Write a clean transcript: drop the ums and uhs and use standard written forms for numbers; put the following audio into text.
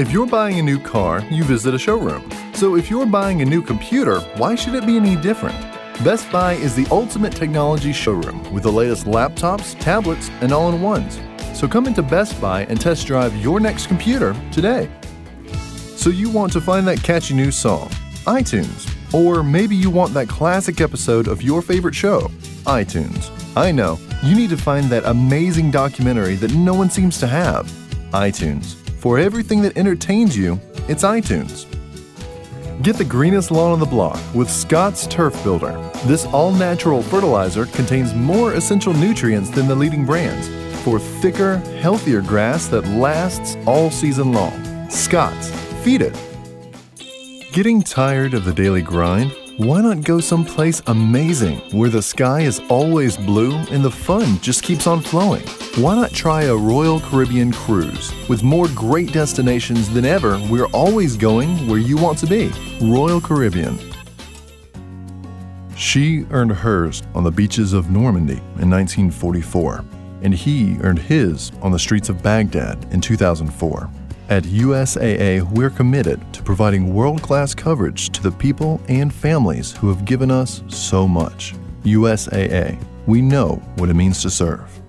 If you're buying a new car, you visit a showroom. So if you're buying a new computer, why should it be any different? Best Buy is the ultimate technology showroom with the latest laptops, tablets, and all-in-ones. So come into Best Buy and test drive your next computer today. So you want to find that catchy new song? iTunes. Or maybe you want that classic episode of your favorite show? iTunes. I know, you need to find that amazing documentary that no one seems to have. iTunes. For everything that entertains you, it's iTunes. Get the greenest lawn on the block with Scott's Turf Builder. This all-natural fertilizer contains more essential nutrients than the leading brands for thicker, healthier grass that lasts all season long. Scott's. Feed it. Getting tired of the daily grind? Why not go someplace amazing where the sky is always blue and the fun just keeps on flowing? Why not try a Royal Caribbean cruise? With more great destinations than ever, we're always going where you want to be. Royal Caribbean. She earned hers on the beaches of Normandy in 1944, and he earned his on the streets of Baghdad in 2004. At USAA, we're committed to providing world-class coverage to the people and families who have given us so much. USAA, we know what it means to serve.